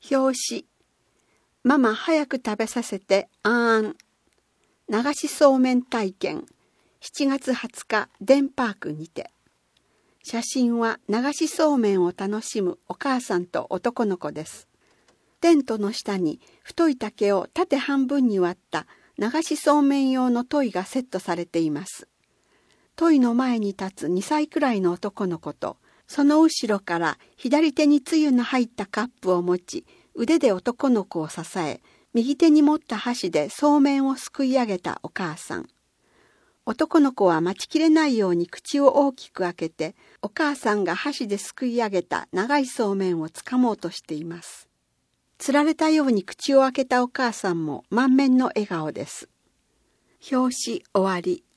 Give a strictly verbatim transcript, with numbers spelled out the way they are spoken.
表紙。ママ早く食べさせてあーん。流しそうめん体験。しちがつはつかデンパークにて。写真は流しそうめんを楽しむお母さんと男の子です。テントの下に太い竹を縦半分に割った流しそうめん用のトイがセットされています。トイの前に立つにさいくらいの男の子と、その後ろから左手につゆの入ったカップを持ち、腕で男の子を支え、右手に持った箸でそうめんをすくい上げたお母さん。男の子は待ちきれないように口を大きく開けて、お母さんが箸ですくい上げた長いそうめんをつかもうとしています。つられたように口を開けたお母さんも満面の笑顔です。表紙終わり。